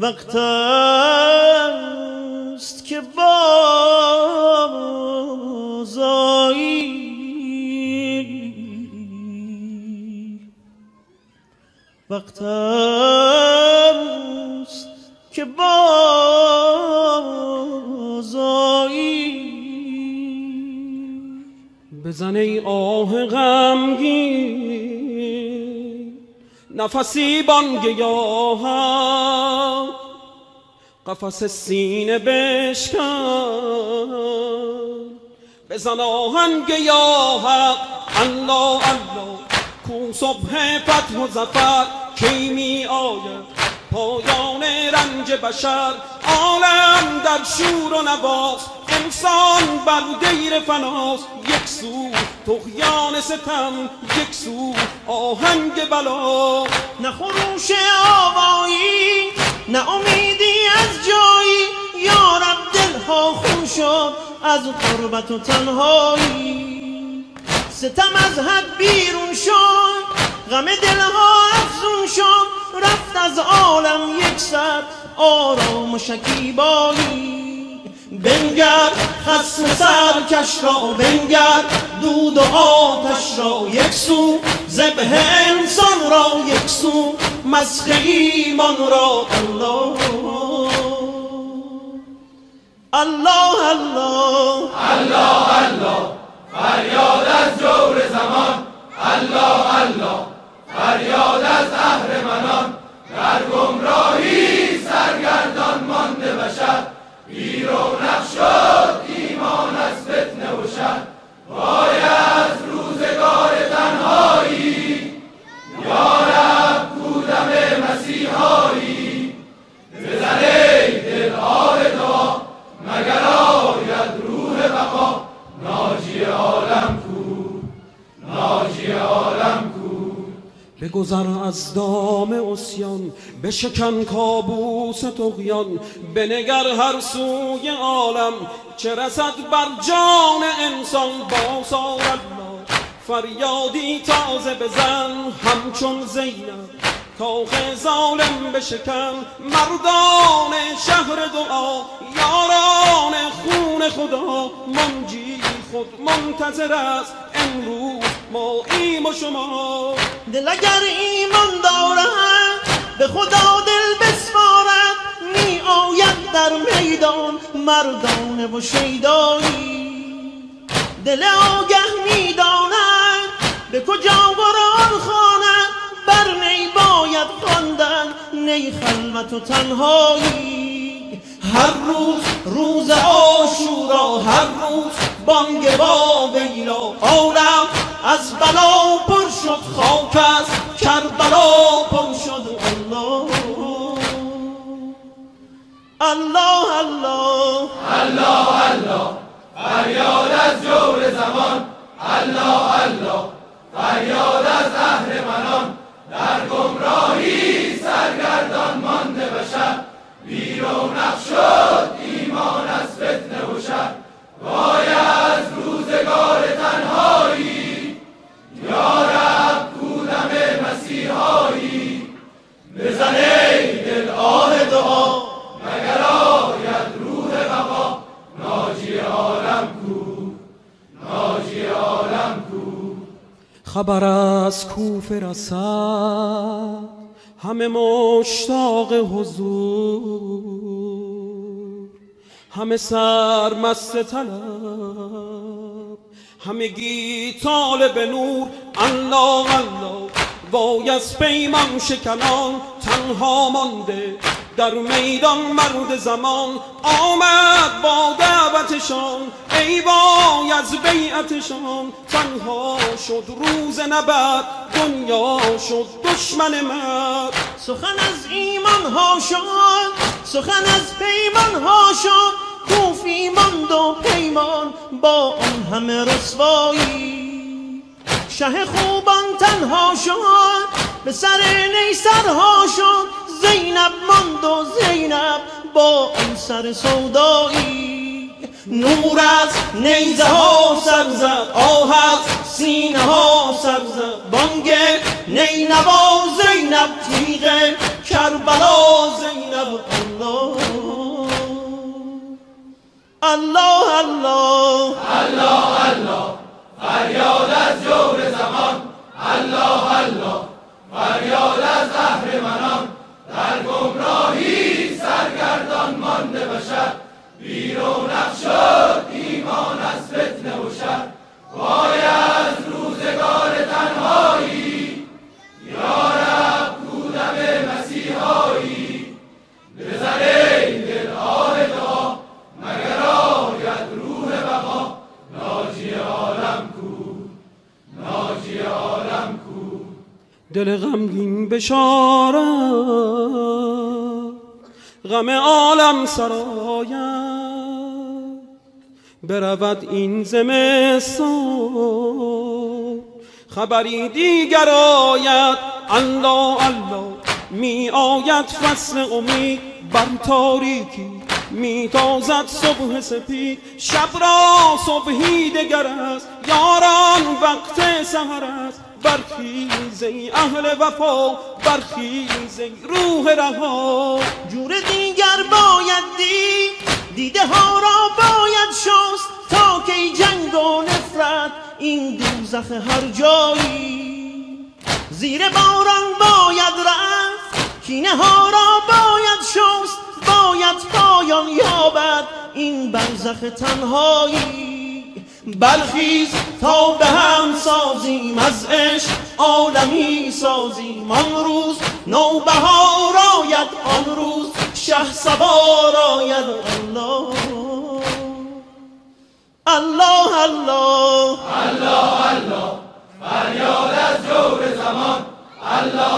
وقت است که بازآیی، وقت است که بازآیی. بزن ای آه غمگین نفسی بانگیاهم، قفس سینه بشکن بزن آهنگ یا حق. الله الله کو صبح فتح و ظفر، کی می آید پایان رنج بشر. عالم در شور و نواست، انسان بر دیر فناست. یک سو طغیان ستم، یک سو آهنگ بلا. نه خروش آوایی، نه امیدی از جایی، یا رب دلها خون شد از غربت و تنهایی. ستم از حد بیرون شد، غم دلها افزون شد، رفت از عالم یک سر آرام و شکیبایی. بنگر خصم سرکش را، بنگر دود و آتش را، یک سو ذبح انسان را، یک سو مسخ ایمان را. الله الله الله الله الله فریاد از جور زمان. الله الله فریاد از اهرمنان. در گمراهی سرگردان مانده بشر، بی رونق شد ایمان از فتنه و شر. وای از روزگار تنهایی، یا رب کودم مسیحایی. بزن ای دل آه دعا، مگر آید روح بقا. ناجی عالم کو، ناجی عالم کو. بگذر از دام عصیان، بشکن کابوس طغیان. بنگر هر سوی عالم، چه رسد بر جان انسان. بازآر الله فریادی تازه بزن، همچون زینب کاخ ظالم بشکن. مردان شهر دعا، یاران خون خدا. منجی خود منتظر است امروز، ما ایم و شما. دل اگر ایمان دارد به خدا دل بسپارد، می آید در میدان مردانه و شیدایی. دل آگه می داند به کجا قرآن خواند، بر نی باید خواندن نی خلوت و تنهایی. هر روز روز عاشورا، هر روز بانگ با ویلا. عالم از بلا پر شد، خاک از کربلا پر شد. الله الله الله الله الله فریاد از جور زمان. الله الله فریاد از اهرمنان. در گمراهی سرگردان مانده بشر، بی رونق شد ایمان از فتنه و شر. وای از روزگار تنهایی، یا رب کودم مسیحایی. بزن ای دل آه دعا، مگر آید روح بقا. ناجی عالم کو، ناجی عالم کو. خبر از کوفه رسد، همه مشتاق حضور، همه سرمست طلب، همگی طالب نور. الله الله وای از پیمان شکنان، تنها مانده در میدان مرد زمان. آمد با دعوتشان، ای وای از بیعتشان. تنها شد روز نبرد، دنیا شد دشمن مرد. سخن از ایمان ها شد، سخن از پیمان ها شد. کوفی ماند و پیمان با آن همه رسوایی. شه خوبان تنها شد، به سر نیسرها شد. زینب ماند و زینب با آن سر سودایی. نور از نیزه ها سر زد، آه از سینه ها سر زد. بانگ نینوا زینب زینب تیغ کربلا زینب الله الله الله الله فریاد از جور زمان الله الله فریاد از اهرمنان در گمراهی سرگردان مانده بشر بیرون شد ایمان از فتنه و شر وای از روزگار تنهایی یا رب کودم مسیحایی بزن ای دل آه دعا مگر آید روح بقا ناجی عالم کو ناجی عالم کو دل غمگین بشارت غم عالم سراید برود این زمستان خبری دیگر آید الله الله می آید فصل امید بر تاریکی می تازد صبح سپید شب را صبحی دگر است یاران وقت سحر است برخیز ای اهل وفا برخیز ای روح رها جور دیگر باید دید دیده ها را باید شست تا کی جنگ و نفرت این دوزخ هر جایی زیر باران باید رفت کینه ها را باید شست باید پایان یابد این برزخ تنهایی برخیز تا به هم سازیم از عشق عالمی سازیم آن روز نوبهار آید آن روز شهسوار آید الله الله الله الله الله فریاد از جور زمان الله